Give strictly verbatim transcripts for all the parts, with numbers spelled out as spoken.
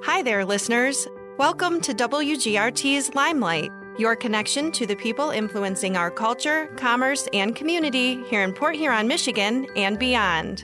Hi there, listeners. Welcome to W G R T's Limelight, your connection to the people influencing our culture, commerce, and community here in Port Huron, Michigan, and beyond.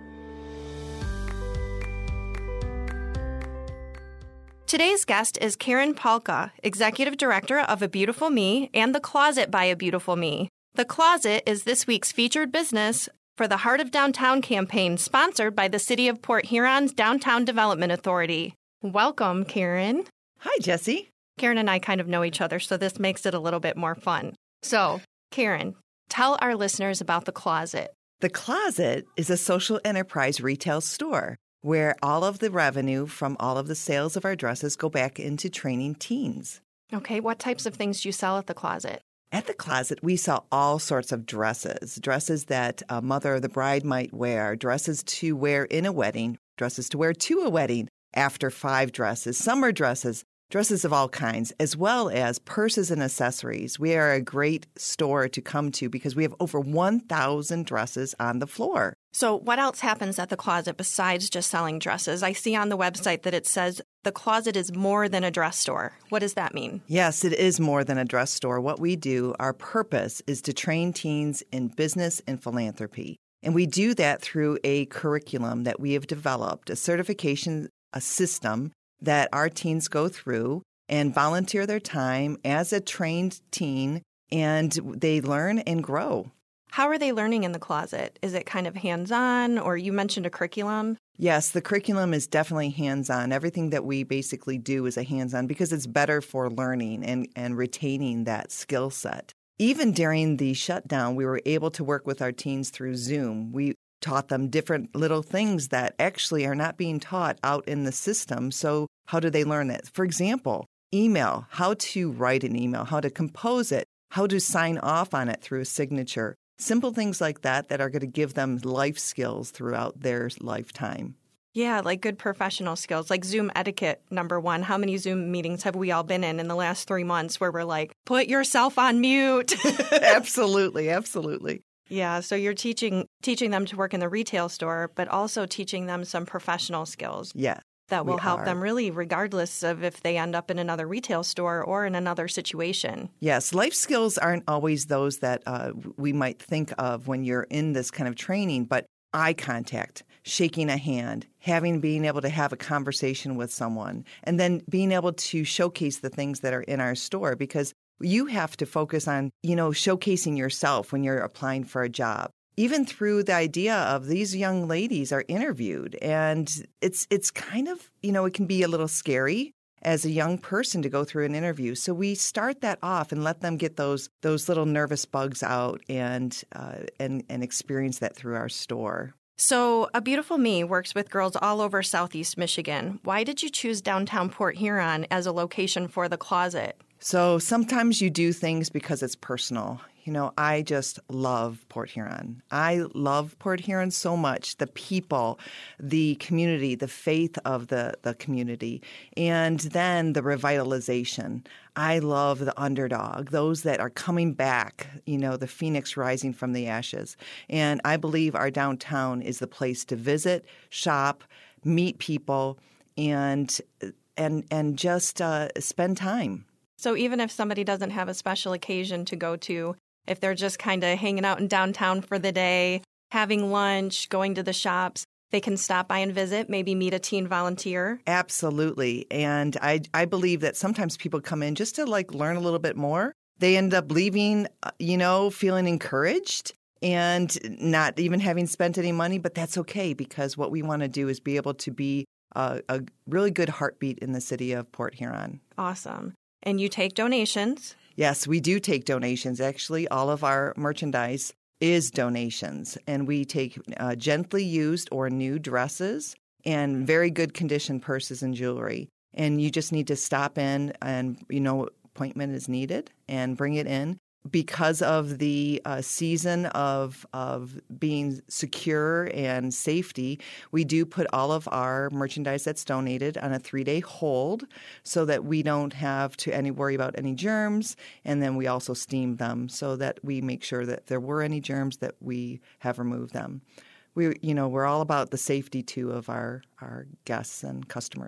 Today's guest is Karen Palka, Executive Director of A Beautiful Me and The Closet by A Beautiful Me. The Closet is this week's featured business for the Heart of Downtown campaign, sponsored by the City of Port Huron's Downtown Development Authority. Welcome, Karen. Hi, Jesse. Karen and I kind of know each other, so this makes it a little bit more fun. So, Karen, tell our listeners about The Closet. The Closet is a social enterprise retail store where all of the revenue from all of the sales of our dresses go back into training teens. Okay, what types of things do you sell at The Closet? At The Closet, we sell all sorts of dresses, dresses that a mother or the bride might wear, dresses to wear in a wedding, dresses to wear to a wedding, after five dresses, summer dresses, dresses of all kinds, as well as purses and accessories. We are a great store to come to because we have over one thousand dresses on the floor. So what else happens at The Closet besides just selling dresses? I see on the website that it says The Closet is more than a dress store. What does that mean? Yes, it is more than a dress store. What we do, our purpose is to train teens in business and philanthropy. And we do that through a curriculum that we have developed, a certification, a system that our teens go through and volunteer their time as a trained teen, and they learn and grow. How are they learning in The Closet? Is it kind of hands-on, or you mentioned a curriculum? Yes, the curriculum is definitely hands-on. Everything that we basically do is a hands-on because it's better for learning and, and retaining that skill set. Even during the shutdown, we were able to work with our teens through Zoom. We taught them different little things that actually are not being taught out in the system. So how do they learn that? For example, email, how to write an email, how to compose it, how to sign off on it through a signature. Simple things like that that are going to give them life skills throughout their lifetime. Yeah, like good professional skills, like Zoom etiquette, number one. How many Zoom meetings have we all been in in the last three months where we're like, put yourself on mute? Absolutely, absolutely. Yeah, so you're teaching teaching them to work in the retail store, but also teaching them some professional skills. Yeah. That will help are. them really regardless of if they end up in another retail store or in another situation. Yes, life skills aren't always those that uh, we might think of when you're in this kind of training, but eye contact, shaking a hand, having being able to have a conversation with someone, and then being able to showcase the things that are in our store, because you have to focus on, you know, showcasing yourself when you're applying for a job. Even through the idea of these young ladies are interviewed, and it's it's kind of, you know, it can be a little scary as a young person to go through an interview. So we start that off and let them get those those little nervous bugs out and uh, and and experience that through our store. So A Beautiful Me works with girls all over Southeast Michigan. Why did you choose downtown Port Huron as a location for The Closet? So sometimes you do things because it's personal. You know, I just love Port Huron. I love Port Huron so much, the people, the community, the faith of the, the community, and then the revitalization. I love the underdog, those that are coming back, you know, the phoenix rising from the ashes. And I believe our downtown is the place to visit, shop, meet people, and and and just uh, spend time. So even if somebody doesn't have a special occasion to go to, if they're just kind of hanging out in downtown for the day, having lunch, going to the shops, they can stop by and visit, maybe meet a teen volunteer. Absolutely. And I, I believe that sometimes people come in just to like learn a little bit more. They end up leaving, you know, feeling encouraged and not even having spent any money. But that's okay, because what we want to do is be able to be a, a really good heartbeat in the city of Port Huron. Awesome. And you take donations? Yes, we do take donations. Actually, all of our merchandise is donations. And we take uh, gently used or new dresses and very good condition purses and jewelry. And you just need to stop in and, you know, appointment is needed and bring it in. Because of the uh, season of of being secure and safety, we do put all of our merchandise that's donated on a three-day hold so that we don't have to any worry about any germs. And then we also steam them so that we make sure that if there were any germs that we have removed them. We, you know, we're all about the safety, too, of our, our guests and customers.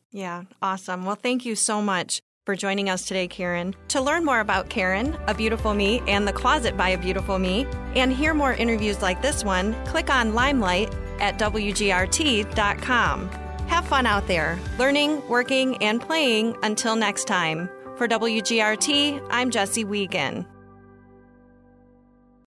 Yeah, awesome. Well, thank you so much for joining us today, Karen. To learn more about Karen, A Beautiful Me, and The Closet by A Beautiful Me, and hear more interviews like this one, click on Limelight at W G R T dot com. Have fun out there, learning, working, and playing. Until next time. For W G R T, I'm Jessie Wiegand.